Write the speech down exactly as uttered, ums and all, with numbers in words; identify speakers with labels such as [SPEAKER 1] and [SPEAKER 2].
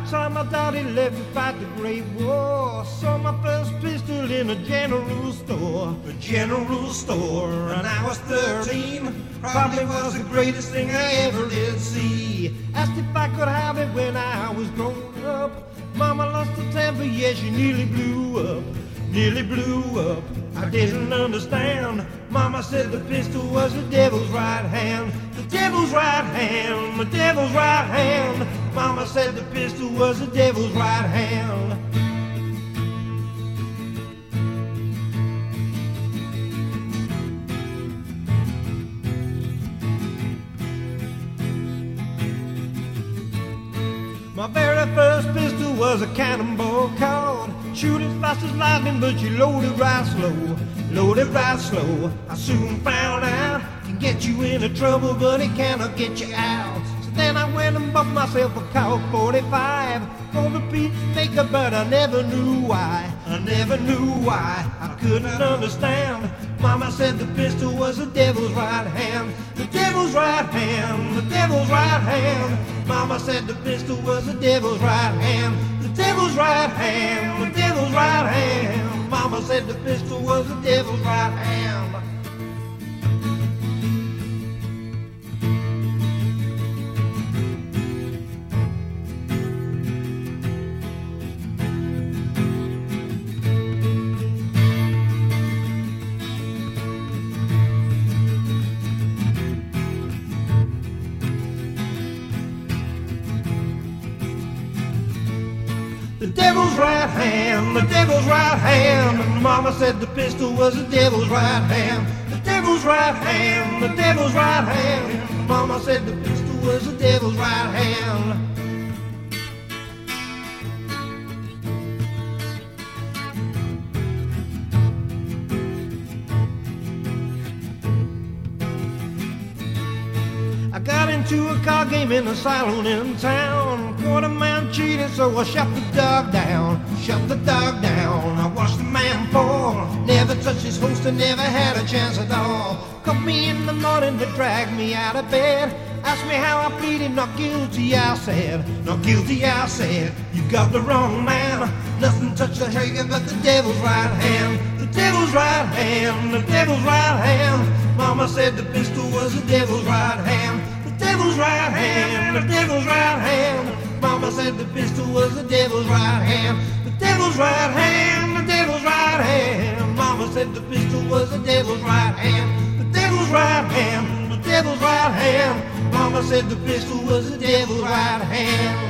[SPEAKER 1] time my daddy left to fight the Great War, saw my first pistol in a general store. A general store, and I was thirteen. Probably was the greatest thing I ever did see. Asked if I could have it when I was grown up. Mama lost her temper, yeah, she nearly blew up. Nearly blew up. I didn't understand. Mama said the pistol was the devil's right hand. The devil's right hand, the devil's right hand. Mama said the pistol was the devil's right hand. My very first pistol was a cannonball called. Shoot as fast as lightning, but you load it right slow. Load it right slow. I soon found out can get you into trouble, but it cannot get you out. So then I went and bought myself a Colt forty-five for the peacemaker, but I never knew why. I never knew why. I couldn't understand. Mama said the pistol was the devil's right hand. The devil's right hand. The devil's right hand. Mama said the pistol was the devil's right hand. The devil's right hand. The devil's right hand. Mama said the pistol was the devil's right hand. The devil's right hand, the devil's right hand. And Mama said the pistol was the devil's right hand. The devil's right hand, the devil's right hand. Mama said the pistol was the devil's right hand. I got into a car game in a saloon in town. Quarter man cheated, so I shot the dog down. Shot the dog down. I watched the man fall. Never touched his holster, never had a chance at all. Caught me in the morning to drag me out of bed. Asked me how I pleaded, not guilty, I said. Not guilty, I said. You got the wrong man. Nothing touched the trigger but the devil's right hand. The devil's right hand. The devil's right hand. Mama said the pistol was the devil's right hand. The devil's right hand. The devil's right hand. Mama said the pistol was the devil's right hand. The devil's right hand. The devil's right hand. Mama said the pistol was the devil's right hand. The devil's right hand. The devil's right hand. Mama said the pistol was the devil's right hand.